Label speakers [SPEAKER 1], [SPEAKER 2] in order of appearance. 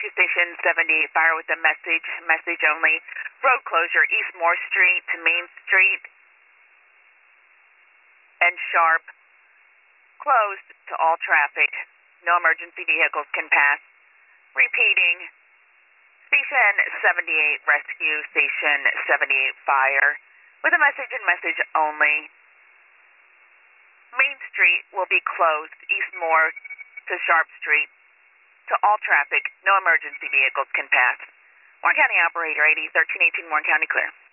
[SPEAKER 1] Rescue Station 78 fire with a message only. Road closure, East Moore Street to Main Street and Sharp. Closed to all traffic. No emergency vehicles can pass. Repeating. Station 78 Rescue, Station 78 fire with a message only. Main Street will be closed, East Moore to Sharp Street, to all traffic. No emergency vehicles can pass. Warren County Operator 80 1318, Warren County clear.